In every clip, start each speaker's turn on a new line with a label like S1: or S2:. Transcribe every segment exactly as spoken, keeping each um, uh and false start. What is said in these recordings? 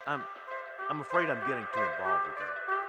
S1: I'm I'm afraid I'm getting too involved with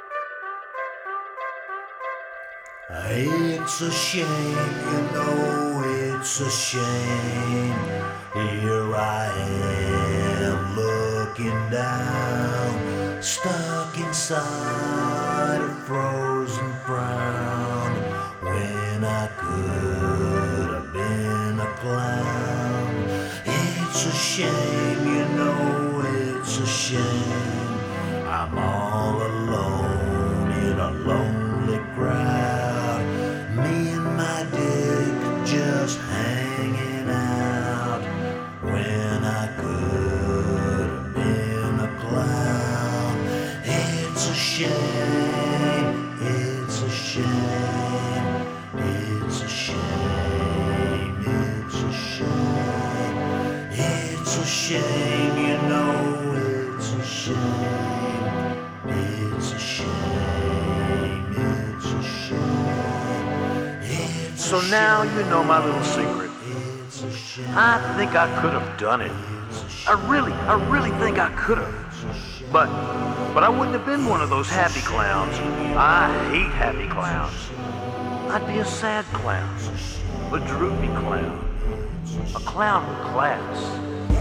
S2: It's a shame, you know it's a shame. Here I am looking down, stuck inside a frozen frown. When I could have been a clown. It's a shame, you know it's a shame. I'm all alone in a lonely crowd. Me and my dick just hanging out. When I could have been a clown. It's a shame, it's a shame, it's a shame, it's a shame. It's a shame, you know it's a shame. It's a shame, it's a shame.
S1: it.
S2: It's a
S1: So now you know my little
S2: shame.
S1: secret.
S2: It's a shame.
S1: I think I could have done it.
S2: It's a
S1: I
S2: shame.
S1: really, I really think I could have. But, but I wouldn't have been one of those happy clowns. I hate happy clowns. I'd be a sad clown, a droopy clown, a clown with class.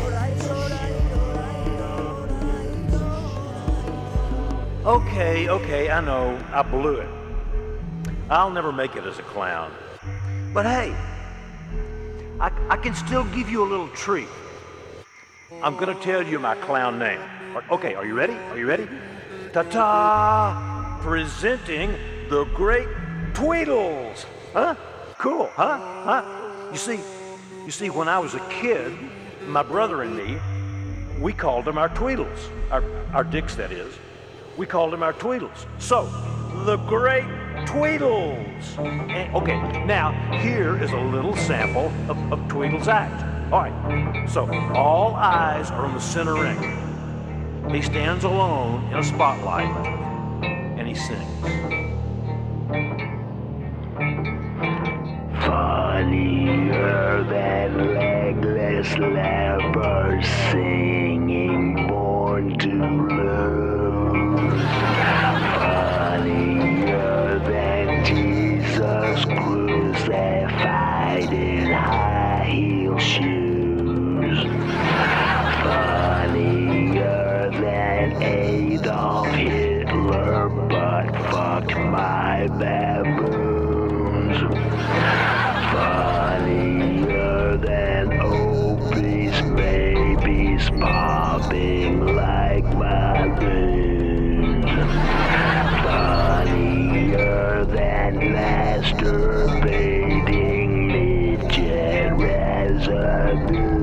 S1: Okay, okay, I know, I blew it. I'll never make it as a clown. But hey, I, I can still give you a little treat. I'm gonna tell you my clown name. Okay, are you ready? Are you ready? Ta-ta! Presenting the Great Tweedles! Huh? Cool, huh? Huh? You see, you see, when I was a kid, my brother and me, we called them our Tweedles. Our, our dicks, that is. We called them our Tweedles. So, the Great Tweedles! And, okay, now here is a little sample of, of Tweedles' act. All right, so all eyes are on the center ring. He stands alone in a spotlight, and he sings.
S3: Funnier than legless lepers singing born to lose. Funnier than Jesus crucified in high heel shoes. Funnier than Adolf Hitler butt fucked my baboons. Funnier than obese babies popping like balloons. Funnier than masturbating midget residue.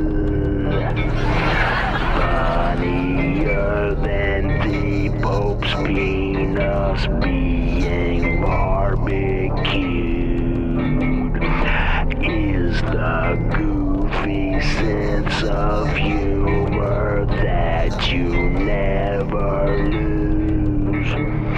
S3: Funnier than the Pope's penis being barbecued is the goofy sense of humor that you never lose.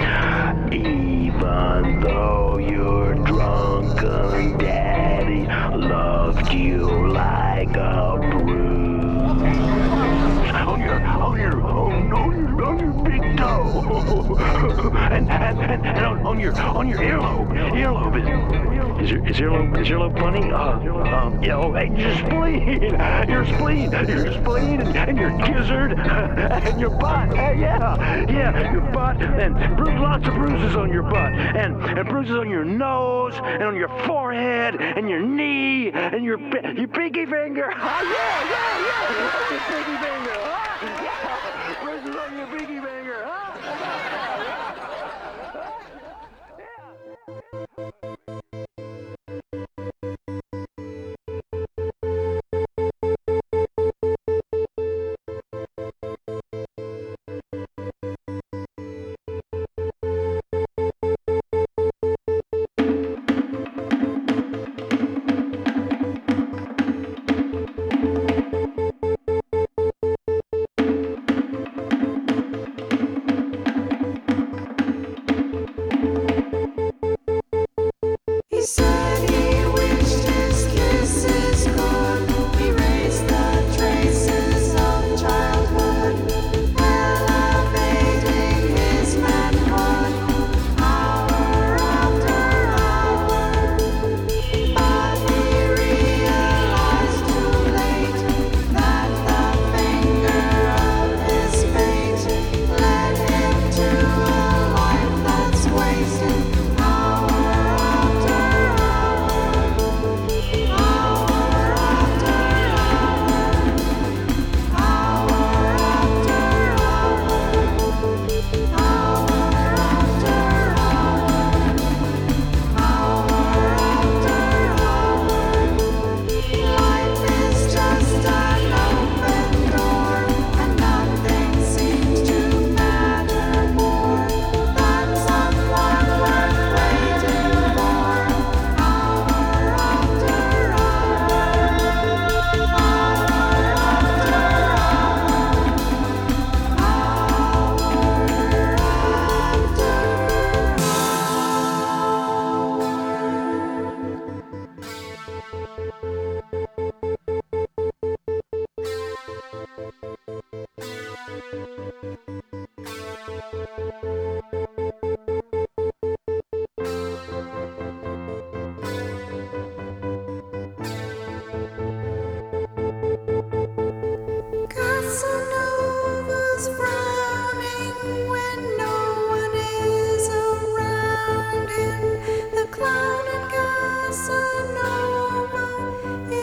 S3: Even though your drunken daddy loved you like a bruise. On your, on your, on, on your, on your big toe, and and, and, and on, on your, on your earlobe, earlobe is, is your, is your earlobe, is your earlobe funny? Uh, um, yeah, oh, and your spleen, your spleen, your spleen, and, and your gizzard, and your butt, uh, yeah, yeah, your butt, and bru- lots of bruises on your butt, and, and bruises on your nose, and on your forehead, and your knee, and your, your pinky finger, ah, yeah, yeah, yeah, your pinky finger, ah, yeah, bruises on your pinky finger, ah,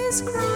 S4: is crying.